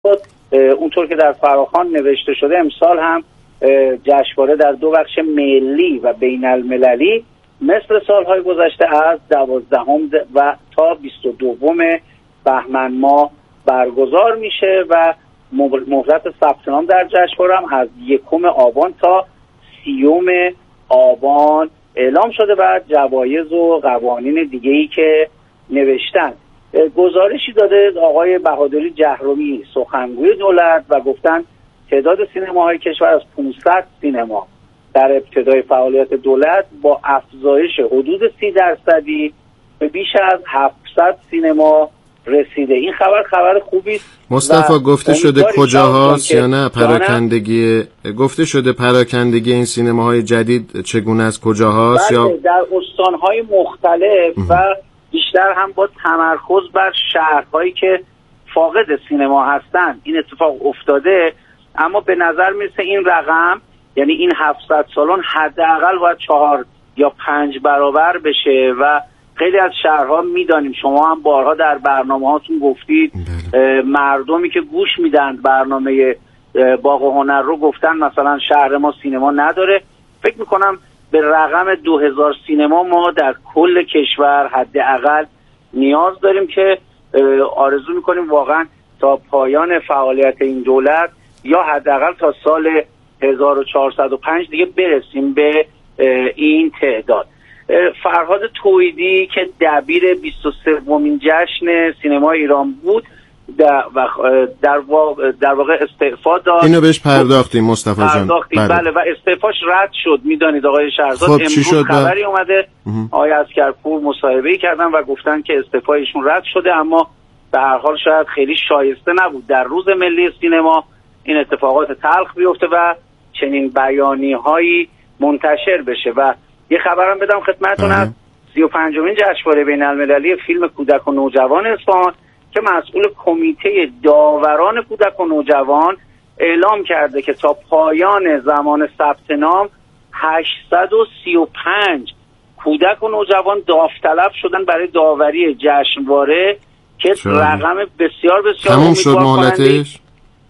داد. اونطور که در فراخوان نوشته شده امسال هم جشنواره در 2 بخش ملی و بین المللی مثل سالهای گذشته از 12 و تا 22 بهمن ماه برگزار میشه و مهلت ثبت نام در جشنواره هم از 1 آبان تا 30 آبان اعلام شده و جوایز و قوانین دیگه‌ای که نوشتن. گزارشی داده آقای بهادری جهرومی سخنگوی دولت و گفتن تعداد سینماهای کشور از 500 سینما در ابتدای فعالیت دولت با افزایش حدود 30% به بیش از 700 سینما رسیده. این خبر خوبی است. مصطفی گفته شده کجاهاست یا نه پراکندگی گفته شده پراکندگی این سینماهای جدید چگونه است کجاهاست یا در استانهای مختلف و بیشتر هم با تمرکز بر شهرهایی که فاقد سینما هستند این اتفاق افتاده. اما به نظر میرسه این رقم یعنی این 700 سالن حداقل باید 4 یا 5 برابر بشه و خیلی از شهرها میدانیم شما هم بارها در برنامه هاتون گفتید مردمی که گوش میدن برنامه باغ هنر رو گفتن مثلا شهر ما سینما نداره. فکر میکنم به رقم 2000 سینما ما در کل کشور حداقل نیاز داریم که آرزو میکنیم واقعا تا پایان فعالیت این دولت یا حداقل تا سال 1405 دیگه برسیم به این تعداد. فرهاد توحیدی که دبیر 23مین جشن سینما ایران بود در واقع استعفا داد. اینو بهش پرداختیم مصطفی جان. بله و استعفاش رد شد. میدانید آقای شهرزاد امروز خبری اومده آقای عسکرپور مصاحبه‌ای کردن و گفتن که استعفایشون رد شده، اما به هر حال شاید خیلی شایسته نبود در روز ملی سینما این اتفاقات تلخ بیفته و چنین بیانیه‌هایی منتشر بشه. و یه خبرم بدم خدمتتون از 35مین جشنواره بین‌المللی فیلم کودک و نوجوان اصفهان که مسئول کمیته داوران کودک و نوجوان اعلام کرده که تا پایان زمان ثبت نام 835 کودک و نوجوان داوطلب شدن برای داوری جشنواره که رقم بسیار تموم شد مهلتش.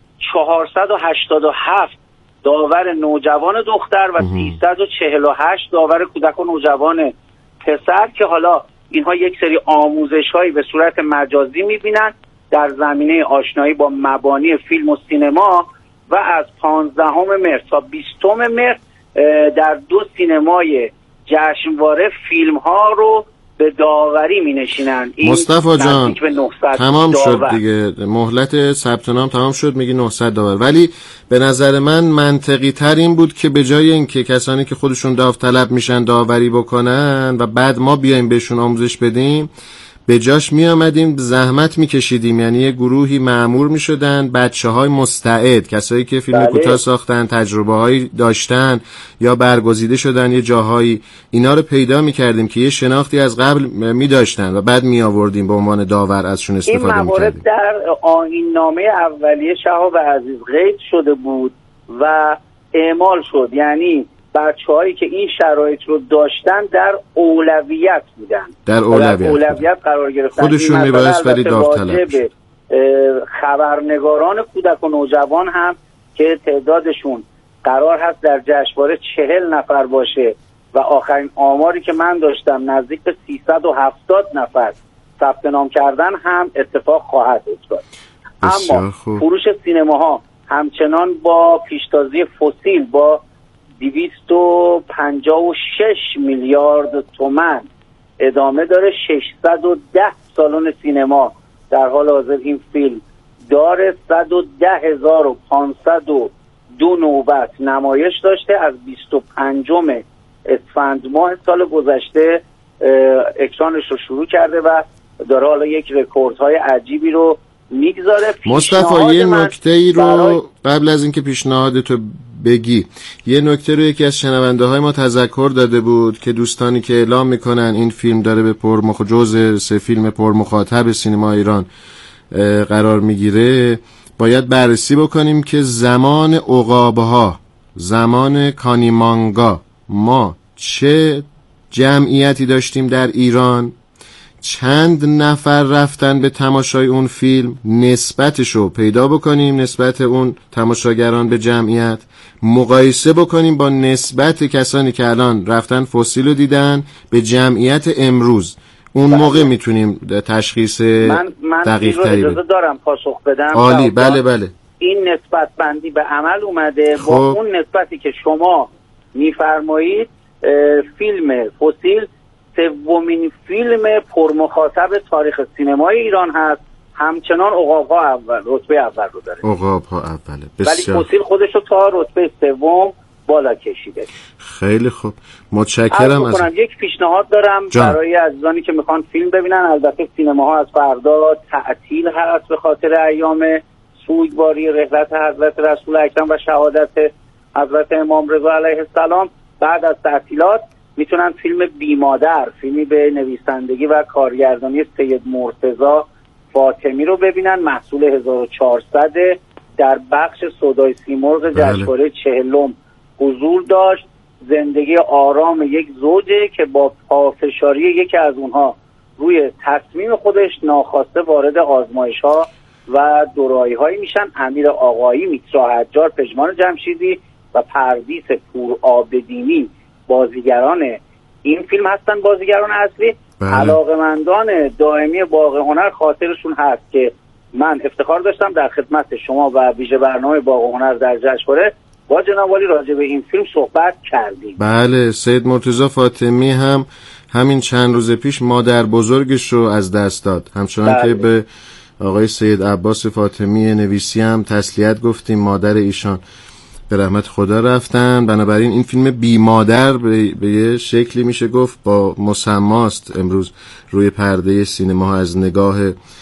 487 داور نوجوان دختر و 348 داور کودک و نوجوان پسر که حالا اینها یک سری آموزش‌هایی به صورت مجازی می‌بینن در زمینه آشنایی با مبانی فیلم و سینما و از 15 مهر تا 20 مهر در 2 سینمای جشنواره فیلم‌ها رو به داوری می‌نشینن. مصطفی جان تمام شد دیگه، مهلت ثبت نام تمام شد، میگی 900 داور. ولی به نظر من منطقی تر این بود که به جای اینکه کسانی که خودشون داوطلب میشن داوری بکنن و بعد ما بیایم بهشون آموزش بدیم، به جاش می آمدیم زحمت می کشیدیم، یعنی یه گروهی مأمور می شدن، بچه های مستعد، کسایی که فیلم کوتاه ساختن، تجربه هایی داشتن یا برگزیده شدن یه جاهایی، اینا رو پیدا می کردیم که یه شناختی از قبل می داشتن و بعد می آوردیم به عنوان داور ازشون استفاده می کردیم. این موارد در آیین نامه اولیه شهاب عزیز قید شده بود و اعمال شد، یعنی بچه‌هایی که این شرایط رو داشتن در اولویت بودن، در اولویت قرار گرفتن. خودشون میبایست ولی داوطلب شد. خبرنگاران کودک و نوجوان هم که تعدادشون قرار هست در جشنواره 40 نفر باشه و آخرین آماری که من داشتم نزدیک به 370 نفر ثبت نام کردن هم اتفاق خواهد افتاد. اما فروش سینماها همچنان با پیشتازی فسیل با 256 میلیارد تومان ادامه داره. 610 سالن سینما در حال حاضر این فیلم داره. 110,502 نوبت نمایش داشته. از 25 اسفند ماه سال گذشته اکرانش رو شروع کرده و داره حالا یک رکوردهای عجیبی رو میگذاره. مصطفی یه نکته‌ای رو قبل از اینکه پیشنهادتو بگی، یه نکته رو یکی از شنونده های ما تذکر داده بود که دوستانی که اعلام میکنن این فیلم داره به جزء 3 فیلم پرمخاطب سینما ایران قرار میگیره، باید بررسی بکنیم که زمان عقاب‌ها، زمان کانیمانگا، ما چه جمعیتی داشتیم در ایران چند نفر رفتن به تماشای اون فیلم، نسبتشو پیدا بکنیم، نسبت اون تماشاگران به جمعیت، مقایسه بکنیم با نسبت کسانی که الان رفتن فسیل رو دیدن به جمعیت امروز. اون موقع میتونیم تشخیص دقیق تری بدیم. اجازه دارم پاسخ بدم؟ عالی، بله. این نسبت بندی به عمل اومده. با اون نسبتی که شما میفرمایید، فیلم فسیل سومین فیلم پرمخاطب تاریخ سینمای ایران هست. همچنان عقاب‌ها اول، رتبه اول رو داره. عقاب‌ها اوله. ولی فسیل خودش رو تا رتبه سوم بالا کشیده. خیلی خوب، متشکرم از یک پیشنهاد دارم برای عزیزانی که میخوان فیلم ببینن. البته سینماها از فردا تعطیل هست به خاطر ایام سوگواری رحلت حضرت رسول اکرم و شهادت حضرت امام رضا علیه السلام. بعد از تعطیلات میتونن فیلم بیمادر، فیلمی به نویسندگی و کارگردانی سید مرتضی فاطمی رو ببینن. محصول 1400 در بخش سودای سیمرغ جشنواره 40 حضور داشت. زندگی آرام یک زوجه که با پافشاری یکی از اونها روی تصمیم خودش ناخواسته وارد آزمایش‌ها و دورایی‌هایی میشن. امیر آقایی، میترا حجار، پژمان جمشیدی و پرویز پورآبدینی بازیگران این فیلم هستن، بازیگران اصلی. علاقمندان دائمی باغ هنر خاطرشون هست که من افتخار داشتم در خدمت شما و ویژه برنامه باغ هنر در جشنواره با جناب والی راجع به این فیلم صحبت کردیم. بله، سید مرتضی فاطمی هم همین چند روز پیش مادر بزرگش رو از دست داد. همچنان که به آقای سید عباس فاطمی نویسی هم تسلیت گفتیم، مادر ایشان به رحمت خدا رفتن. بنابراین این فیلم بی مادر به یه شکلی میشه گفت با مسماست امروز روی پرده سینما از نگاه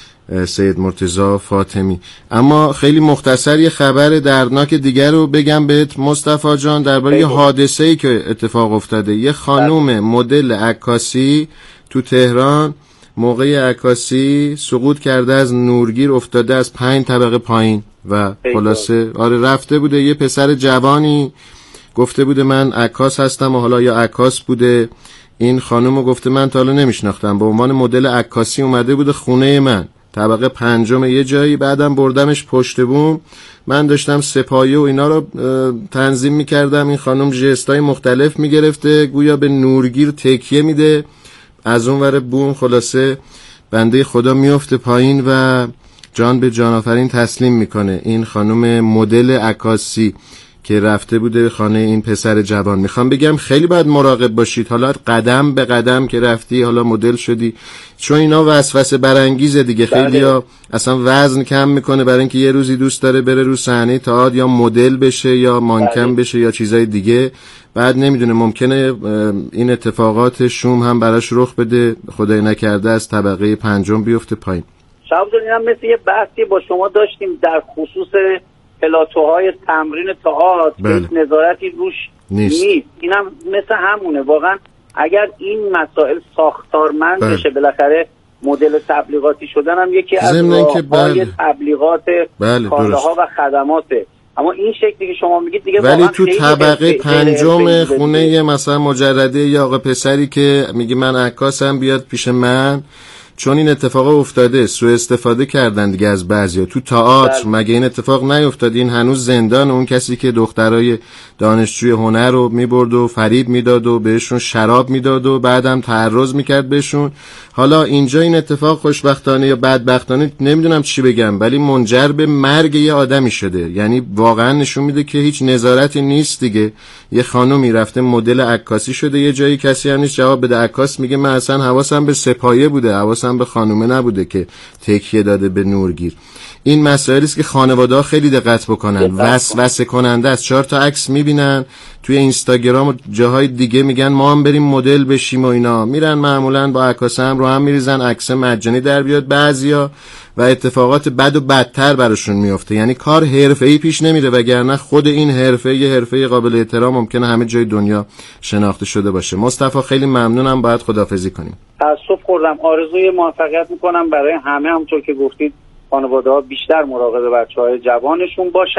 سید مرتضی فاطمی. اما خیلی مختصر یه خبر دردناک دیگر رو بگم بهت مصطفی جان، درباره یه حادثه‌ای که اتفاق افتاده. یه خانوم مدل عکاسی تو تهران موقع عکاسی سقوط کرده از نورگیر، افتاده از 5 طبقه پایین و خلاصه رفته بوده. یه پسر جوانی گفته بوده من عکاس هستم و حالا یا عکاس بوده. این خانومو گفته من تا حالا نمیشناختم، به عنوان مدل عکاسی اومده بوده خونه من طبقه 5 یه جایی. بعدم بردمش پشت بوم، من داشتم سپایه و اینا رو تنظیم میکردم. این خانم ژستای مختلف میگرفته، گویا به نورگیر تکیه میده، از اون ور بوم خلاصه بنده خدا میفته پایین و جان به جان آفرین تسلیم میکنه. این خانم مدل عکاسی که رفته بوده خانه این پسر جوان. میخوام بگم خیلی باید مراقب باشید، حالا قدم به قدم که رفتی حالا مدل شدی، چون اینا وسوسه برانگیزه دیگه. خیلیا اصلا وزن کم میکنه برای اینکه یه روزی دوست داره بره رو صحنه تئاتر یا مدل بشه یا مانکن بشه یا چیزای دیگه، بعد نمیدونه ممکنه این اتفاقات شوم هم براش رخ بده، خدای نکرده از طبقه 5 بیفته پایین. شب جان مثل یه بحثی با شما داشتیم در خصوص پلاتوهای تمرین تئاتر، نظارتی روش نیست. اینم مثل همونه واقعا. اگر این مسائل ساختارمند بشه، بالاخره مدل تبلیغاتی شدن هم یکی از راه‌های تبلیغات کالاها و خدماته. اما این شکلی که شما میگید دیگه ولی تو طبقه 5 خونه مثلا مجرده یا آقا پسری که میگه من عکاسم بیاد پیش من، چون این اتفاق افتاده سوء استفاده کردن دیگه از بعضیا. تو تئاتر مگه این اتفاق نیفتاد؟ این هنوز زندان اون کسی که دخترای دانشجوی هنر رو میبرد و فریب میداد و بهشون شراب میداد و بعدم تعرض میکرد بهشون. حالا اینجا این اتفاق خوشبختانه یا بدبختانه نمیدونم چی بگم، ولی منجر به مرگ یه آدمی شده. یعنی واقعا نشون میده که هیچ نظارتی نیست دیگه. یه خانومی رفته مدل عکاسی شده یه جایی، کسی هم نیست جواب بده. عکاس میگه من اصلا حواسم به سپایه بوده، حواسم به خانومه نبوده که تکیه داده به نورگیر. این مسائلی است که خانواده‌ها خیلی دقت بکنن. وسوسه کننده است. 4 تا عکس میبینن توی اینستاگرام و جاهای دیگه، میگن ما هم بریم مدل بشیم و اینا، میرن معمولا با عکاس هم رو هم میریزن عکس مجانی در بیاد بعضیا و اتفاقات بد و بدتر براشون میفته. یعنی کار حرفه‌ای پیش نمیره، وگرنه خود این حرفه یه حرفه قابل احترام ممکنه همه جای دنیا شناخته شده باشه. مصطفی خیلی ممنونم، باید خداحافظی کنیم. تأسف خوردم. آرزوی موفقیت میکنم برای همه. همونطور که گفتید خانواده‌ها بیشتر مراقب بچه‌های جوانشون باشن.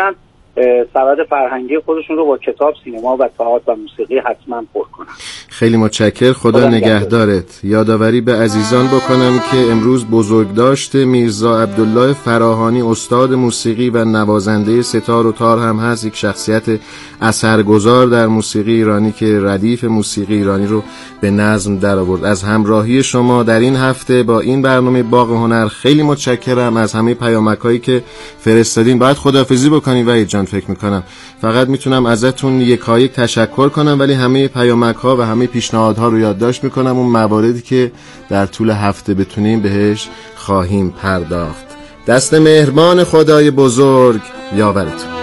سبد فرهنگی خودشون رو با کتاب، سینما و تئاتر و موسیقی حتما پر کنن. خیلی متشکر. خدا نگهدارت. یادآوری به عزیزان بکنم که امروز بزرگداشت میرزا عبدالله فراهانی، استاد موسیقی و نوازنده ستار و تار هم هست، یک شخصیت اثرگذار در موسیقی ایرانی که ردیف موسیقی ایرانی رو به نظم در آورد. از همراهی شما در این هفته با این برنامه باغ هنر خیلی متشکرم. از همه پیامک‌هایی که فرستادین باید خداحافظی بکنیم وحید جان، فکر میکنم فقط میتونم ازتون یکایک تشکر کنم، ولی همه پیامک‌ها و همه پیشنهادها رو یادداشت میکنم، اون مواردی که در طول هفته بتونیم بهش خواهیم پرداخت. دست مهربان خدای بزرگ یاورتون.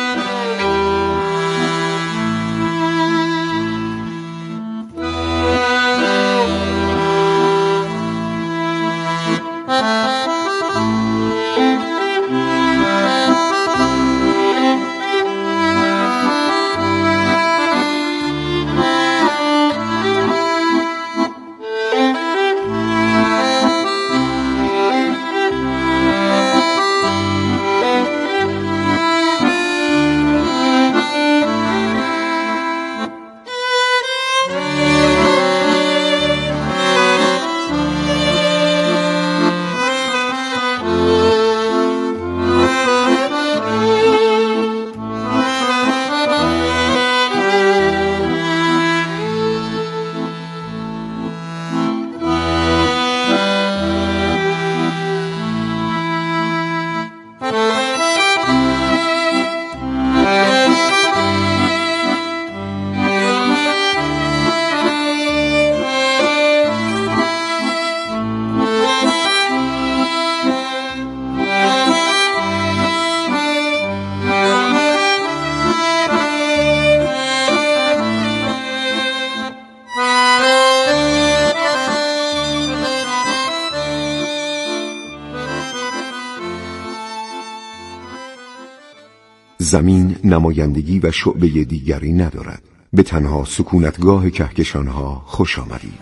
زمین نمایندگی و شعبه دیگری ندارد. به تنها سکونتگاه کهکشانها خوش آمدید.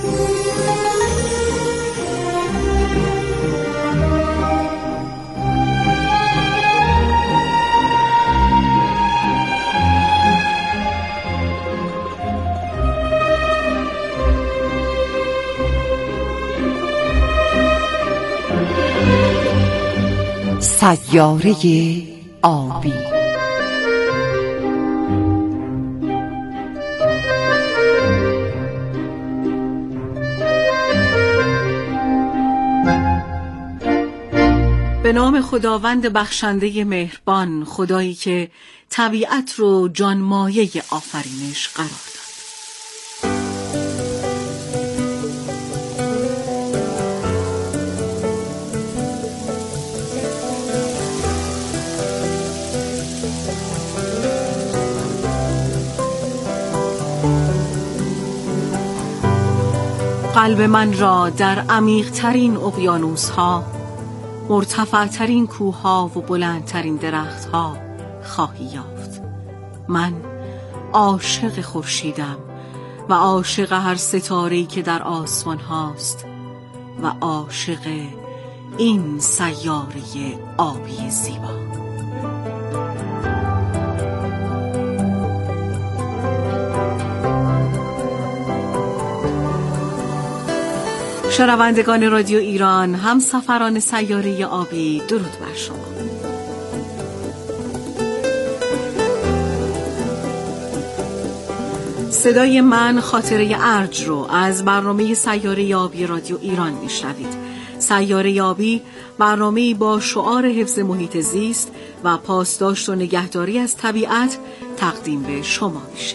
سیاره آبی. به نام خداوند بخشنده مهربان، خدایی که طبیعت رو جانمایه آفرینش قرار داد. قلب من را در عمیق‌ترین اقیانوس‌ها، مرتفع‌ترین کوه‌ها و بلندترین درخت‌ها خواهی یافت. من عاشق خورشیدم و عاشق هر ستاره‌ای که در آسمان هاست و عاشق این سیاره آبی زیبا. شنوندگان رادیو ایران، همسفران سیاره آبی، درود بر شما. صدای من خاطره ارج رو از برنامه سیاره آبی رادیو ایران میشنوید. سیاره آبی برنامه‌ای با شعار حفظ محیط زیست و پاسداشت و نگهداری از طبیعت تقدیم به شما میشه.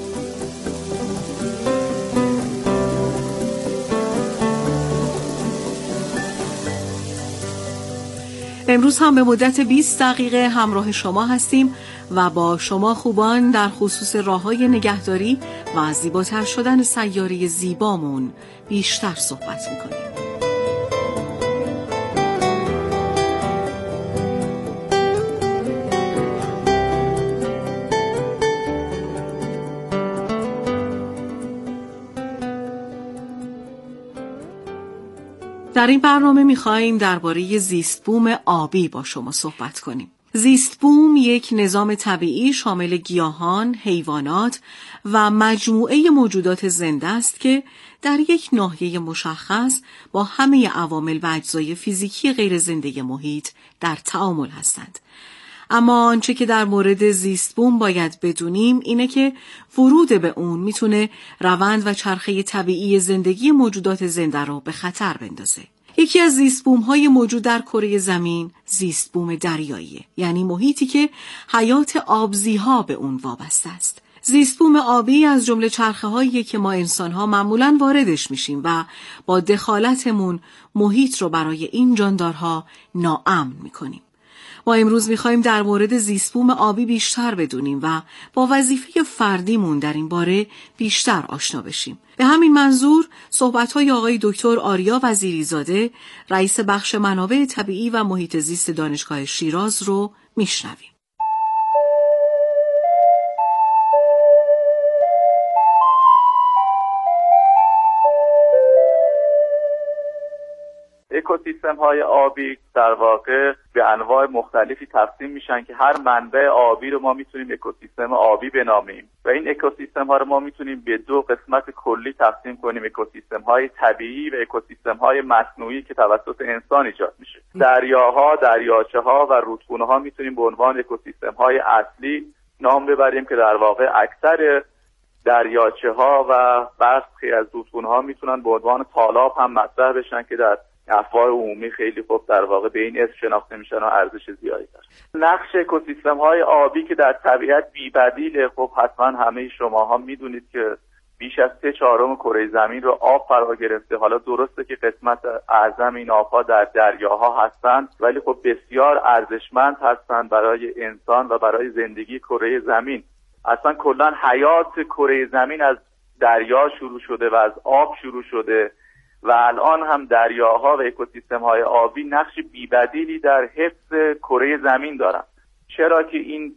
امروز هم به مدت 20 دقیقه همراه شما هستیم و با شما خوبان در خصوص راه‌های نگهداری و زیباتر شدن سیاره زیبامون بیشتر صحبت می‌کنیم. در این برنامه می‌خوایم درباره زیست بوم آبی با شما صحبت کنیم. زیست بوم یک نظام طبیعی شامل گیاهان، حیوانات و مجموعه موجودات زنده است که در یک ناحیه مشخص با همه عوامل و اجزای فیزیکی غیر زنده محیط در تعامل هستند. اما آنچه که در مورد زیست بوم باید بدونیم اینه که ورود به اون میتونه روند و چرخه طبیعی زندگی موجودات زنده رو به خطر بندازه. یکی از زیست بوم‌های موجود در کره زمین زیست بوم دریاییه، یعنی محیطی که حیات آبزی‌ها به اون وابسته است. زیست بوم آبی از جمله چرخه‌هایی که ما انسان‌ها معمولاً واردش میشیم و با دخالتمون محیط رو برای این جاندارها ناامن می‌کنیم. ما امروز می‌خوایم در مورد زیست بوم آبی بیشتر بدونیم و با وظیفه فردیمون در این باره بیشتر آشنا بشیم. به همین منظور صحبت‌های آقای دکتر آریا وزیریزاده، رئیس بخش منابع طبیعی و محیط زیست دانشگاه شیراز رو میشنویم. اکوسیستم‌های آبی در واقع به انواع مختلفی تقسیم میشن که هر منبع آبی رو ما میتونیم اکوسیستم آبی بنامیم و این اکوسیستم‌ها رو ما میتونیم به دو قسمت کلی تقسیم کنیم: اکوسیستم‌های طبیعی و اکوسیستم‌های مصنوعی که توسط انسان ایجاد میشه. دریاها، دریاچه‌ها و رودخونه‌ها میتونیم به عنوان اکوسیستم‌های اصلی نام ببریم که در واقع اکثر دریاچه‌ها و برخی از رودخونه‌ها میتونن به عنوان تالاب هم مطرح بشن که در افواه عمومی خیلی خوب در واقع به این اسم شناخته میشن و ارزش زیادی دارن. نقش اکوسیستم‌های آبی که در طبیعت بی‌بدیله. خب حتما همه شماها میدونید که بیش از 3/4 کره زمین رو آب فرا گرفته. حالا درسته که قسمت اعظم این آب‌ها در دریاها هستند، ولی خب بسیار ارزشمند هستند برای انسان و برای زندگی کره زمین. اصلا کلاً حیات کره زمین از دریا شروع شده و از آب شروع شده و الان هم دریاها و اکوسیستم‌های آبی نقش بی‌بدیلی در حفظ کره زمین دارن. چرا که این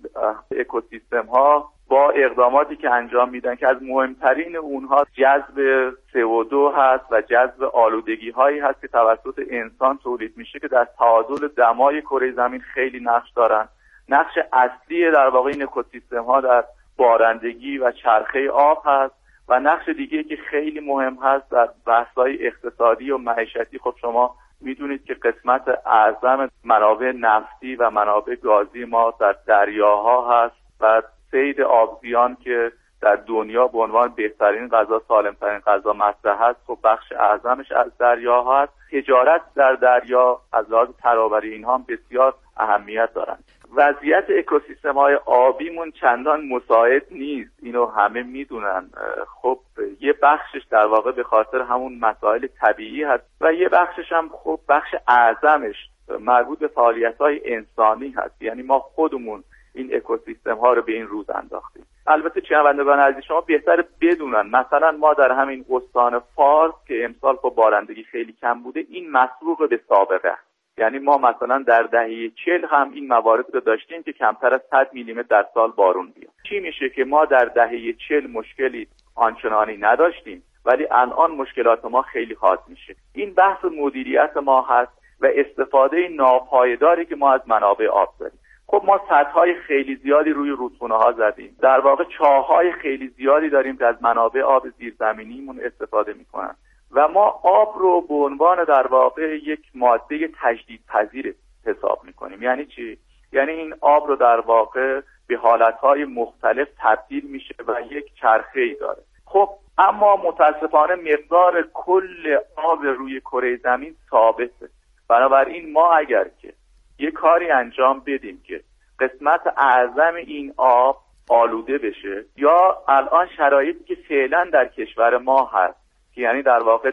اکوسیستم‌ها با اقداماتی که انجام میدن که از مهمترین اونها جذب CO2 هست و جذب آلودگی‌هایی هست که توسط انسان تولید میشه که در تعادل دمای کره زمین خیلی نقش دارن. نقش اصلی در واقع این اکوسیستم‌ها در بارندگی و چرخه آب هست و نقش دیگه که خیلی مهم هست در بحث‌های اقتصادی و معیشتی. خب شما میدونید که قسمت اعظم منابع نفتی و منابع گازی ما در دریاها هست و صید آبزیان که در دنیا به عنوان بهترین غذا، سالمترین غذا مطرح هست، خب بخش اعظمش از دریاها هست. تجارت در دریا از لحاظ ترابری اینها هم بسیار اهمیت دارند. وضعیت اکوسیستم‌های آبیمون چندان مساعد نیست، اینو همه میدونن. خب یه بخشش در واقع به خاطر همون مسائل طبیعی هست و یه بخشش هم خب بخش اعظمش مربوط به فعالیت‌های انسانی هست. یعنی ما خودمون این اکوسیستم‌ها رو به این روز انداختیم. البته شنوندگان عزیز شما بهتر بدونن مثلا ما در همین استان فارس که امسال خب بارندگی خیلی کم بوده، این مسبوق به سابقه. یعنی ما مثلا در دهه 40 هم این موارد رو داشتیم که کمتر از 100 میلیمتر در سال بارون بیاد. چی میشه که ما در دهه 40 مشکلی آنچنانی نداشتیم ولی الان مشکلات ما خیلی حاد میشه. این بحث مدیریت ما هست و استفاده ناپایداری که ما از منابع آب داریم. خب ما سدهای خیلی زیادی روی رودخونه‌ها زدیم. در واقع چاه‌های خیلی زیادی داریم که از منابع آب زیرزمینیمون استفاده میکنن و ما آب رو به عنوان در واقع یک ماده تجدیدپذیر حساب میکنیم. یعنی چی؟ یعنی این آب رو در واقع به حالتهای مختلف تبدیل میشه و یک چرخه‌ای داره. خب اما متاسفانه مقدار کل آب روی کره زمین ثابته. بنابراین ما اگر که یه کاری انجام بدیم که قسمت اعظم این آب آلوده بشه، یا الان شرایطی که فعلا در کشور ما هست که یعنی در واقع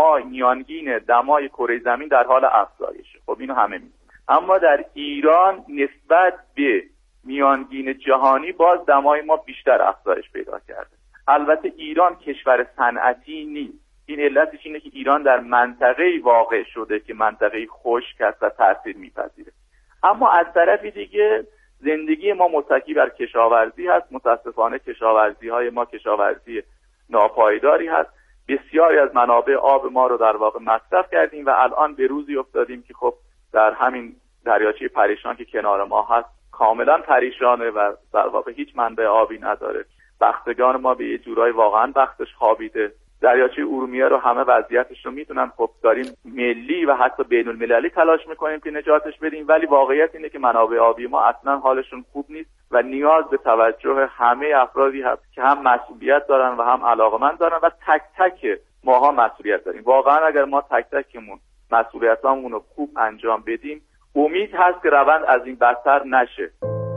میانگین دمای کره زمین در حال افزایشه، خب اینو همه میدونن، اما در ایران نسبت به میانگین جهانی باز دمای ما بیشتر افزایش پیدا کرده. البته ایران کشور صنعتی نیست. این علتش اینه که ایران در منطقه‌ای واقع شده که منطقه خشک است و تاثیر میپذیره. اما از طرف دیگه زندگی ما متکی بر کشاورزی هست. متاسفانه کشاورزی‌های ما کشاورزی ناپایداری هست. بسیاری از منابع آب ما رو در واقع مصرف کردیم و الان به روزی افتادیم که خب در همین دریاچه پریشان که کنار ما هست کاملا پریشانه و در واقع هیچ منبع آبی نداره. بختگان ما به یه جورایی واقعا بختش خوابیده. دریاچه ارومیه رو همه وضعیتش رو میدونن، خب داریم ملی و حتی بین المللی تلاش میکنیم که نجاتش بدیم، ولی واقعیت اینه که منابع آبی ما اصلا حالشون خوب نیست و نیاز به توجه همه افرادی هست که هم مسئولیت دارن و هم علاقه‌مند دارن و تک تک ماها مسئولیت داریم. واقعا اگر ما تک تکمون مسئولیتامون رو خوب انجام بدیم، امید هست که روند از این بدتر نشه.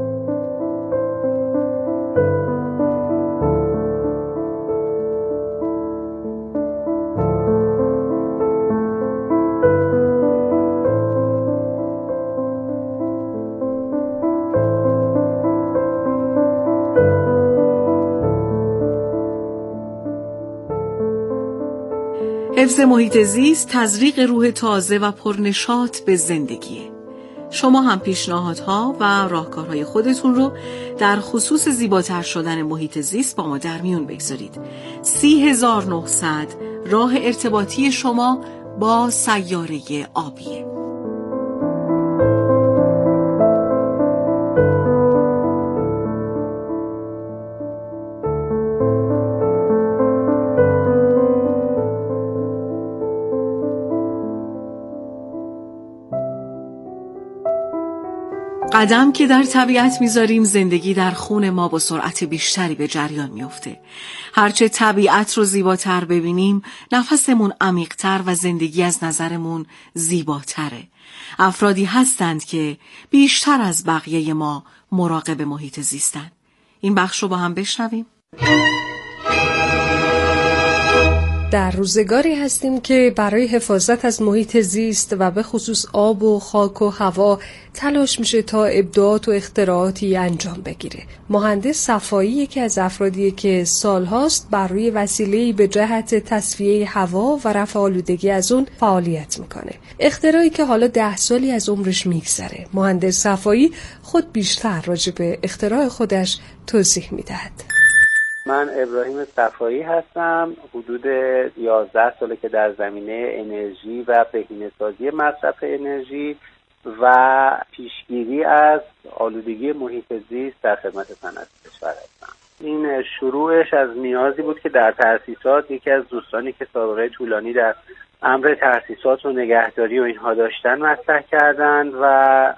حفظ محیط زیست تزریق روح تازه و پرنشاط به زندگیه. شما هم پیشنهادها و راهکارهای خودتون رو در خصوص زیباتر شدن محیط زیست با ما در میون بگذارید. 30900 راه ارتباطی شما با سیاره آبیه. قدم که در طبیعت میذاریم زندگی در خون ما با سرعت بیشتری به جریان میفته. هرچه طبیعت رو زیباتر ببینیم نفسمون عمیق‌تر و زندگی از نظرمون زیباتره. افرادی هستند که بیشتر از بقیه ما مراقب محیط زیستن. این بخش رو با هم بشنویم. در روزگاری هستیم که برای حفاظت از محیط زیست و به خصوص آب و خاک و هوا تلاش میشه تا ابداعات و اختراعاتی انجام بگیره. مهندس صفایی یکی از افرادیه که سالهاست بر روی وسیله‌ای به جهت تصفیه هوا و رفع آلودگی از اون فعالیت میکنه. اختراعی که حالا 10 سالی از عمرش میگذره. مهندس صفایی خود بیشتر راجع به اختراع خودش توضیح میدهد. من ابراهیم صفایی هستم. حدود 11 ساله که در زمینه انرژی و بهینه‌سازی مصرف انرژی و پیشگیری از آلودگی محیط زیست در خدمت صنعت کشور هستم. این شروعش از نیازی بود که در تأسیسات یکی از دوستانی که سابقه طولانی در امر تأسیسات و نگهداری و اینها داشتن مطرح کردند و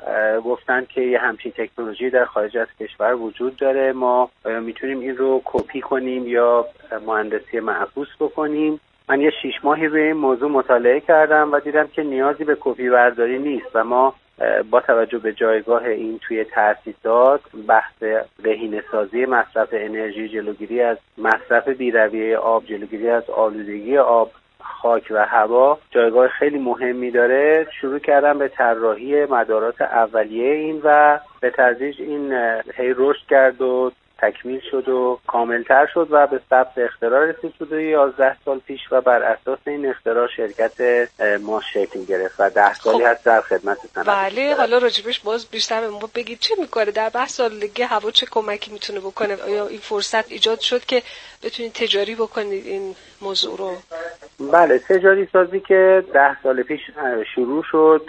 گفتند که یه همچین تکنولوژی در خارج از کشور وجود داره، ما میتونیم این رو کپی کنیم یا مهندسی معکوس بکنیم. من یه 6 ماهی روی این موضوع مطالعه کردم و دیدم که نیازی به کپی برداری نیست و ما با توجه به جایگاه این توی تأسیسات، بحث بهینه‌سازی مصرف انرژی، جلوگیری از مصرف بی‌رویه آب، جلوگیری از آلودگی آب، خاک و هوا جایگاه خیلی مهمی داره. شروع کردم به طراحی مدارات اولیه این و به تدریج این هی رشد کرد و تکمیل شد و کاملتر شد و به ثبت اختراع رسید حدود 11 سال پیش و بر اساس این اختراع شرکت ما شکل گرفت و 10 سالی هست در خدمت صنعت. بله، حالا راجبش باز بیشتر به ما بگید چه میکنه در بحث آلودگی هوا، چه کمکی میتونه بکنه؟ آیا این فرصت ایجاد شد که بتونید تجاری بکنید این موضوع رو؟ بله، تجاری سازی که 10 سال پیش شروع شد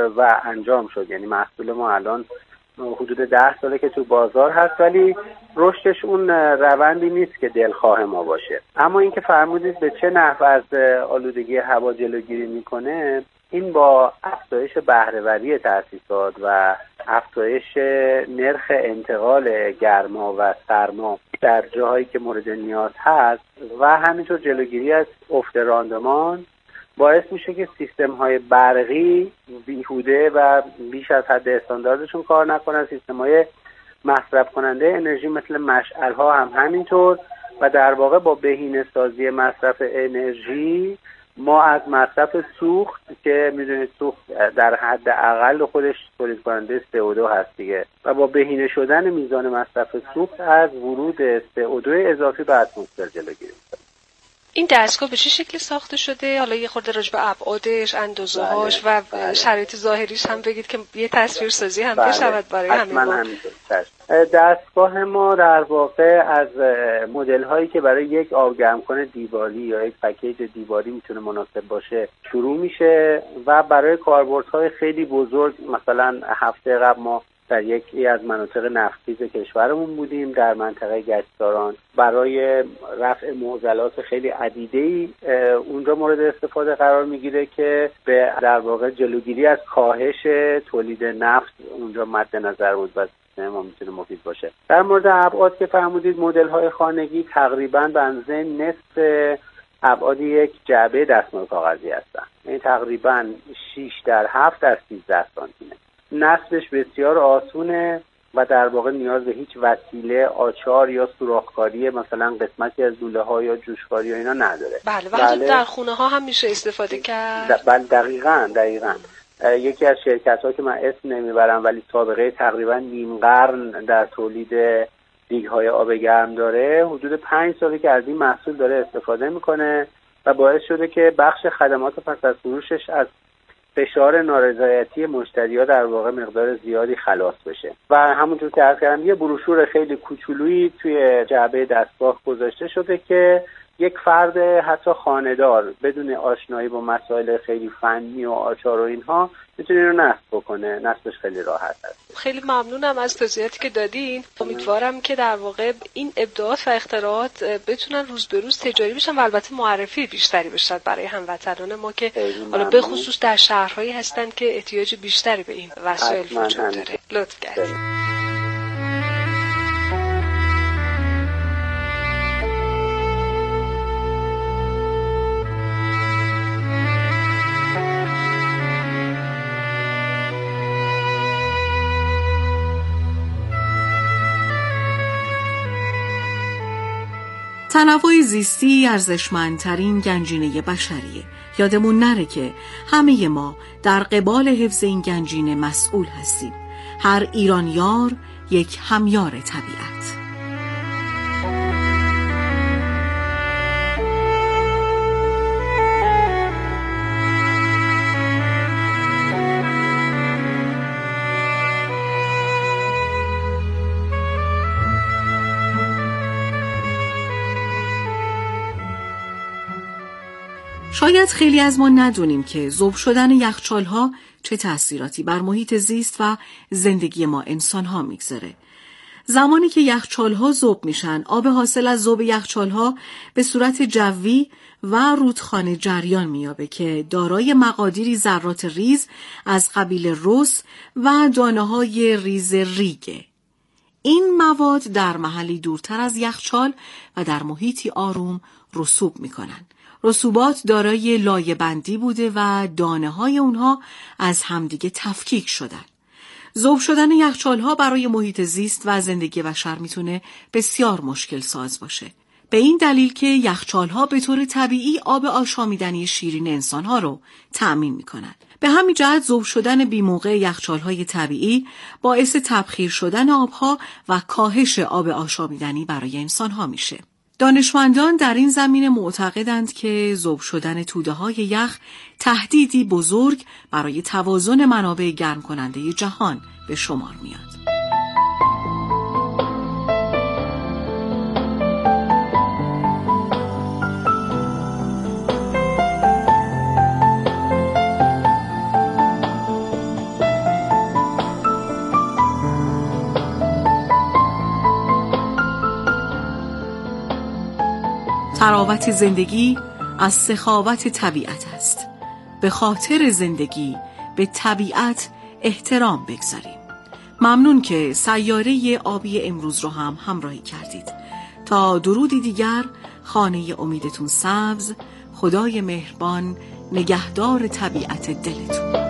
و انجام شد، یعنی محصول ما الان حدود 10 ساله که تو بازار هست، ولی رشدش اون روندی نیست که دلخواه ما باشه. اما اینکه فرمودید به چه نحو از آلودگی هوا جلوگیری میکنه، این با افزایش بهره‌وری تأسیسات و افزایش نرخ انتقال گرما و سرما در جاهایی که مورد نیاز هست و همینطور جلوگیری از افت راندمان باعث میشه که سیستم‌های برقی بیهوده و بیش از حد استانداردشون کار نکنن. سیستم‌های مصرف کننده انرژی مثل مشعل‌ها هم همینطور و در واقع با بهینه‌سازی مصرف انرژی ما از مصرف سوخت که میدونید سوخت در حد اقل خودش تولید کننده CO2 هست دیگه و با بهینه شدن میزان مصرف سوخت از ورود CO2 اضافی به اتمسفر جلوگیری می‌کنیم. این دستگاه به چه شکل ساخته شده؟ حالا یه خورده راجع به ابعادش، اندازه‌هاش و شرایط ظاهریش هم بگید که یه تصویرسازی هم بشود برای همین ما. دستگاه ما در واقع از مدل هایی که برای یک آبگرمکن دیواری یا یک پکیج دیواری میتونه مناسب باشه شروع میشه و برای کاربردهای خیلی بزرگ، مثلا هفته قبل ما در یکی از مناطق نفتخیز کشورمون بودیم در منطقه گچساران. برای رفع معضلات خیلی عدیده‌ای اونجا مورد استفاده قرار میگیره که به در واقع جلوگیری از کاهش تولید نفت اونجا مد نظر بود و ما میتونه مفید باشه. در مورد ابعاد که فرمودید، مدل‌های خانگی تقریباً به اندازه نصف ابعاد یک جعبه دستمال کاغذی هستن، یعنی تقریباً 6x7 در 13 سانتی متر. نصبش بسیار آسونه و در واقع نیاز به هیچ وسیله آچار یا سوراخ‌کاری مثلا قسمتی از لوله‌ها یا جوشکاری یا اینا نداره. بله. در خونه‌ها هم میشه استفاده کرد. بله دقیقاً. یکی از شرکت‌ها که من اسم نمیبرم ولی سابقه تقریباً نیم قرن در تولید دیگ‌های آب گرم داره، حدود 5 ساله که از این محصول داره استفاده میکنه و باعث شده که بخش خدمات پس از فروشش از فشار نارضایتی مشتری‌ها در واقع مقدار زیادی خلاص بشه. و همونطور که عرض کردم یه بروشور خیلی کوچولویی توی جعبه دستگاه گذاشته شده که یک فرد حتی خانه‌دار بدون آشنایی با مسائل خیلی فنی و آچار و اینها میتونه اینو نصب بکنه. نصبش خیلی راحت است. خیلی ممنونم از توضیحاتی که دادین. امیدوارم که در واقع این ابداعات و اختراعات بتونن روز به روز تجاری بشن و البته معرفی بیشتری بشن برای هموطنان ما که حالا به خصوص در شهرهایی هستن که احتیاج بیشتری به این وسایل وجود داره. لطف کردید. تنوع زیستی ارزشمندترین گنجینه بشریه. یادمون نره که همه ما در قبال حفظ این گنجینه مسئول هستیم. هر ایرانیار یک همیار طبیعت. شاید خیلی از ما ندونیم که ذوب شدن یخچال‌ها چه تأثیراتی بر محیط زیست و زندگی ما انسان‌ها میگذاره. زمانی که یخچال‌ها ذوب میشن، آب حاصل از ذوب یخچال‌ها به صورت جوی و رودخانه جریان میابه که دارای مقادیری ذرات ریز از قبیل رس و دانه‌های ریز ریگه. این مواد در محلی دورتر از یخچال و در محیطی آروم رسوب میکنن. رسوبات دارای لایه بندی بوده و دانه‌های اونها از همدیگه تفکیک شدن. ذوب شدن یخچال‌ها برای محیط زیست و زندگی بشر میتونه بسیار مشکل ساز باشه. به این دلیل که یخچال‌ها به طور طبیعی آب آشامیدنی شیرین انسان‌ها رو تأمین میکنن. به همین جهت ذوب شدن بی‌موقع یخچال‌های طبیعی باعث تبخیر شدن آبها و کاهش آب آشامیدنی برای انسان‌ها میشه. دانشمندان در این زمینه معتقدند که ذوب شدن توده‌های یخ تهدیدی بزرگ برای توازن منابع گرم کننده جهان به شمار میاد. تراوت زندگی از سخاوت طبیعت است. به خاطر زندگی به طبیعت احترام بگذاریم. ممنون که سیاره آبی امروز رو هم همراهی کردید. تا درودی دیگر، خانه امیدتون سبز. خدای مهربان نگهدار طبیعت دلتون.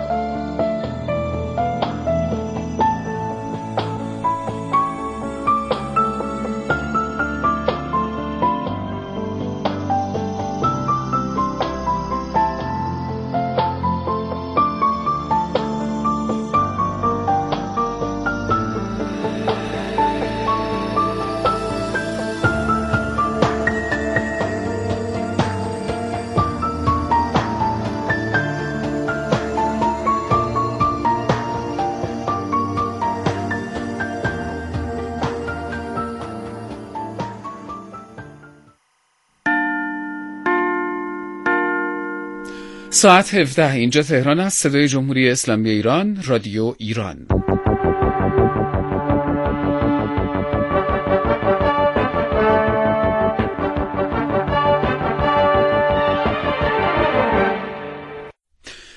ساعت 17 اینجا تهران است. صدای جمهوری اسلامی ایران، رادیو ایران.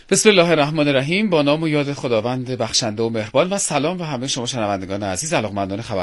بسم الله الرحمن الرحیم. با نام و یاد خداوند بخشنده و مهربان و سلام به همه شما شنوندگان عزیز علاقمندان خبر